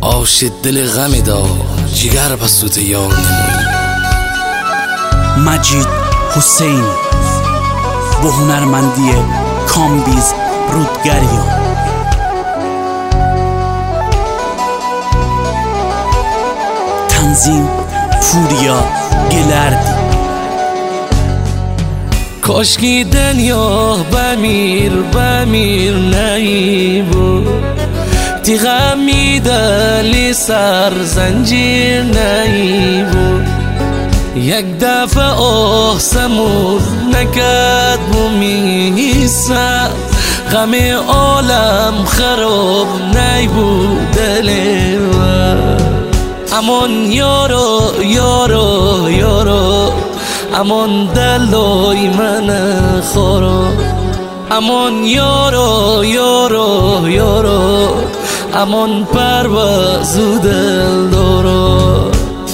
آش دل غمی دا جگر بسوت یار نموی. مجید حسین با هنرمندی کامبیز رودگریان. تنظیم پوریا گلردی. کاشکی دنیا بمیر نیبو تیغم میدلی سر زنجیر نیبو. یک دفعه آسمون نکد بمیسم غم عالم خراب نیبو دلم. امان یارو یارو یارو امان دلای من خورا. امان یارو یارو یارو امان پرواز و دل دارا.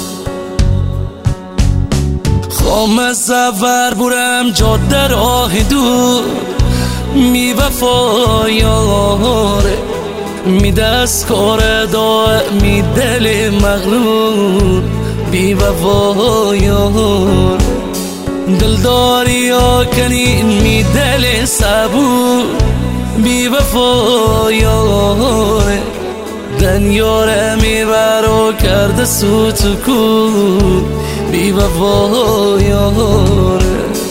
خام سفر برم جاده راه دور می وفا یاره می دست کار داع می دل مغرور بی وفا یار. دلداری یا کنین می دل صبور بی وفا یار. دنیاره می برا کرده سوت کور بی وفا یار.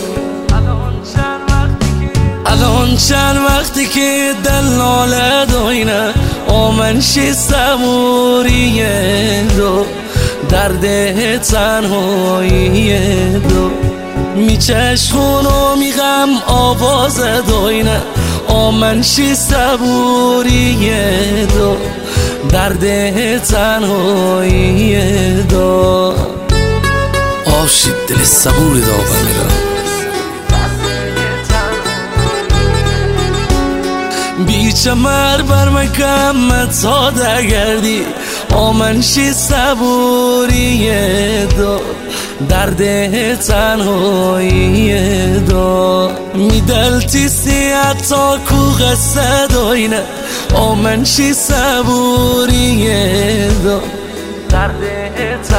الان چند وقتی که دل ناله دوینه آمنشی صبوری دو درده تنهایی دو می چشخون و می غم آواز دوینه آمنشی صبوری دو درده تنهایی دو. آشید دل صبوری دا بمیرم بیچمر بر مکمت ساده گردی آمنشی صبوری دو درده تنهایی دو. می دلتی سیعتا کو غصه دوینه آمنشی صبوری دو درده